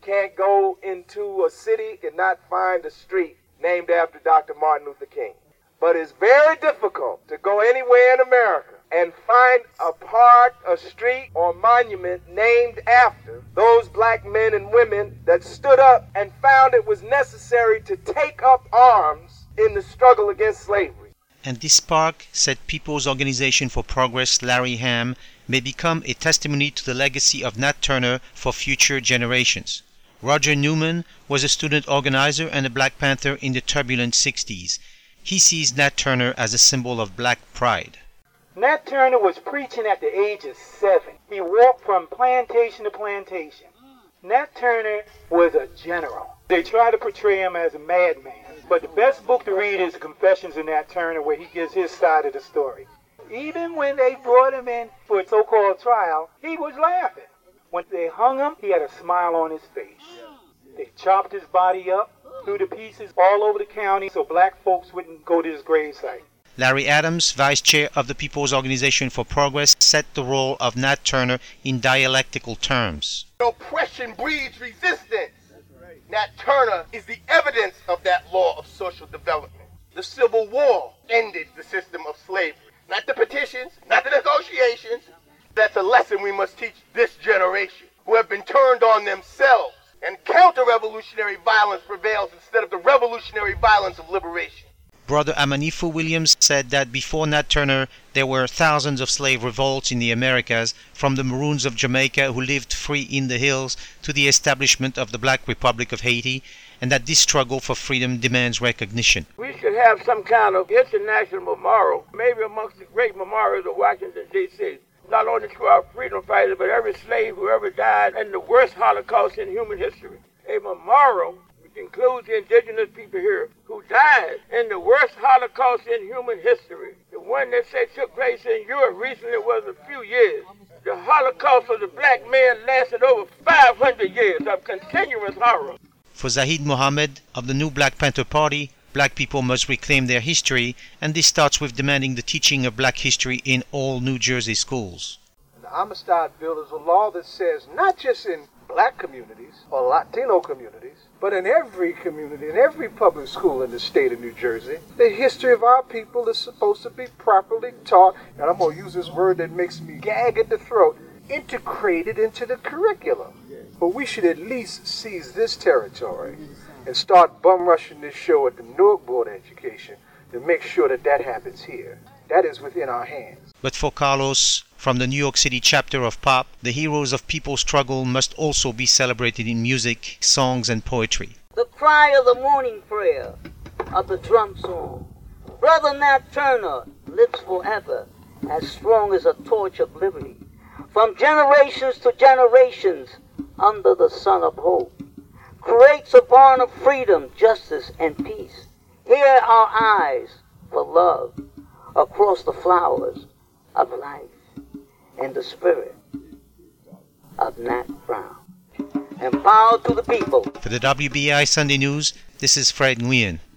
can't go into a city and not find a street named after Dr. Martin Luther King. But it's very difficult to go anywhere in America and find a park, a street, or monument named after those black men and women that stood up and found it was necessary to take up arms in the struggle against slavery. And this park, said People's Organization for Progress Larry Hamm, may become a testimony to the legacy of Nat Turner for future generations. Roger Newman was a student organizer and a Black Panther in the turbulent 60s. He sees Nat Turner as a symbol of black pride. Nat Turner was preaching at the age of 7. He walked from plantation to plantation. Nat Turner was a general. They try to portray him as a madman, but the best book to read is Confessions of Nat Turner, where he gives his side of the story. Even when they brought him in for a so-called trial, he was laughing. When they hung him, he had a smile on his face. They chopped his body up, threw the pieces all over the county so black folks wouldn't go to his gravesite. Larry Adams, vice chair of the People's Organization for Progress, set the role of Nat Turner in dialectical terms. Oppression breeds resistance. Nat Turner is the evidence of that law of social development. The Civil War ended the system of slavery. Not the petitions, not the negotiations. That's a lesson we must teach this generation, who have been turned on themselves, and counter-revolutionary violence prevails instead of the revolutionary violence of liberation. Brother Amanifu Williams said that before Nat Turner, there were thousands of slave revolts in the Americas, from the Maroons of Jamaica who lived free in the hills to the establishment of the Black Republic of Haiti, and that this struggle for freedom demands recognition. We should have some kind of international memorial, maybe amongst the great memorials of Washington, D.C., not only to our freedom fighters, but every slave who ever died in the worst Holocaust in human history. A memorial which includes the indigenous people here who died in the worst Holocaust in human history. The one that said took place in Europe recently was a few years. The Holocaust of the black man lasted over 500 years of continuous horror. For Zahid Mohammed of the New Black Panther Party, black people must reclaim their history, and this starts with demanding the teaching of black history in all New Jersey schools. The Amistad Bill is a law that says not just in black communities or Latino communities, but in every community, in every public school in the state of New Jersey, the history of our people is supposed to be properly taught, and I'm going to use this word that makes me gag at the throat, integrated into the curriculum. But we should at least seize this territory and start bum rushing this show at the Newark Board of Education to make sure that that happens here. That is within our hands. But for Carlos, from the New York City chapter of POP, the heroes of people's struggle must also be celebrated in music, songs, and poetry. The cry of the morning prayer of the drum song. Brother Nat Turner lives forever, as strong as a torch of liberty, from generations to generations under the sun of hope. Creates a barn of freedom, justice, and peace. Here our eyes for love across the flowers of life and the spirit of Nat Brown. And power to the people. For the WBI Sunday News, this is Fred Nguyen.